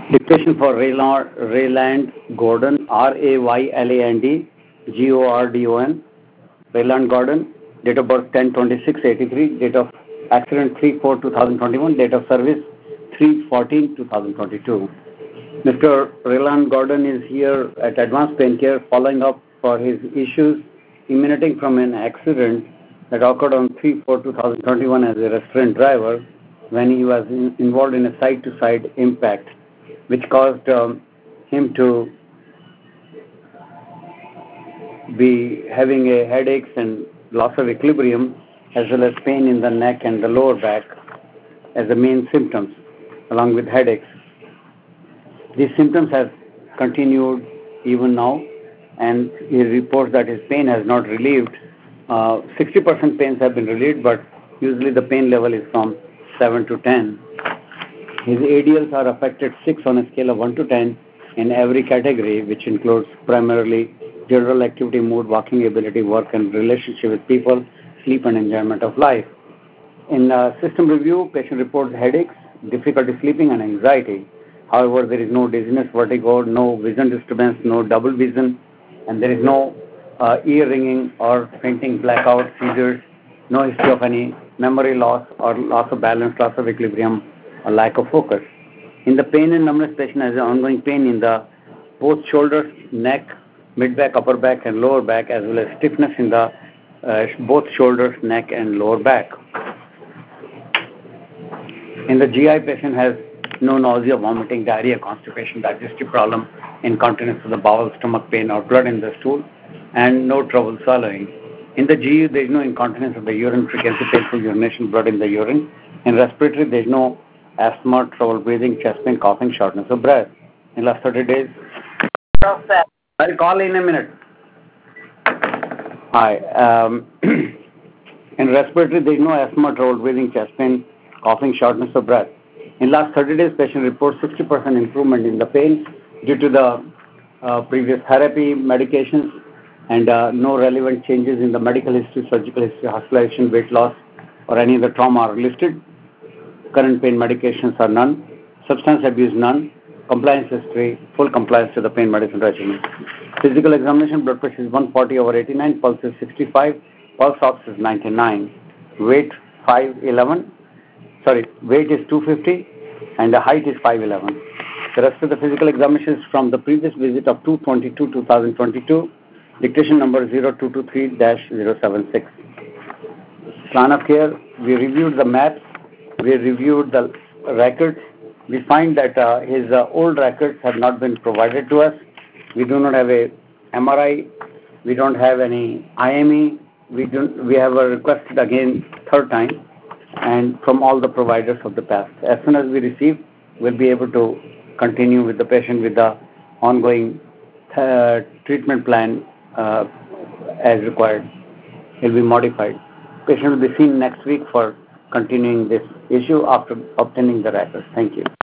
Dictation for Rayland Gordon, Rayland Gordon, Rayland Gordon, date of birth 10/26/83, date of accident 3/4/2021, date of service 3/14/2022. Mr. Rayland Gordon is here at Advanced Pain Care following up for his issues emanating from an accident that occurred on 3/4/2021 as a restaurant driver when he was involved in a side-to-side impact, which caused him to be having a headaches and loss of equilibrium, as well as pain in the neck and the lower back as the main symptoms, along with headaches. These symptoms have continued even now, and he reports that his pain has not relieved. 60% pains have been relieved, but usually the pain level is from 7 to 10. His ADLs are affected 6 on a scale of 1 to 10 in every category, which includes primarily general activity, mood, walking ability, work and relationship with people, sleep and enjoyment of life. In system review, patient reports headaches, difficulty sleeping and anxiety. However, there is no dizziness, vertigo, no vision disturbance, no double vision, and there is no ear ringing or fainting, blackout, seizures, no history of any memory loss or loss of balance, loss of equilibrium, or lack of focus. In the pain and numbness, patient has ongoing pain in the both shoulders, neck, mid-back, upper back, and lower back, as well as stiffness in the both shoulders, neck, and lower back. In the GI, patient has no nausea, vomiting, diarrhea, constipation, digestive problem, incontinence of the bowel, stomach pain, or blood in the stool, and no trouble swallowing. In the GU, there is no incontinence of the urine, frequency, painful urination, blood in the urine. In respiratory, there is no asthma, trouble breathing, chest pain, coughing, shortness of breath. In last 30 days, I'll call in a minute. Hi. In respiratory, there is no asthma, trouble breathing, chest pain, coughing, shortness of breath. In last 30 days, patient reports 60% improvement in the pain due to the previous therapy, medications, and no relevant changes in the medical history, surgical history, hospitalization, weight loss, or any other trauma are listed. Current pain medications are none. Substance abuse, none. Compliance history, full compliance to the pain medicine regimen. Physical examination, blood pressure is 140/89, pulse is 65, pulse ox is 99, weight 5'11", weight is 250, and the height is 5'11". The rest of the physical examination is from the previous visit of 2/22/2022, dictation number 0223-076. Plan of care, we reviewed the maps, we reviewed the records. We find that his old records have not been provided to us. We do not have a MRI. We don't have any IME. We have requested again third time, and from all the providers of the past. As soon as we receive, we'll be able to continue with the patient with the ongoing treatment plan as required. It will be modified. Patient will be seen next week for continuing this issue after obtaining the records. Thank you.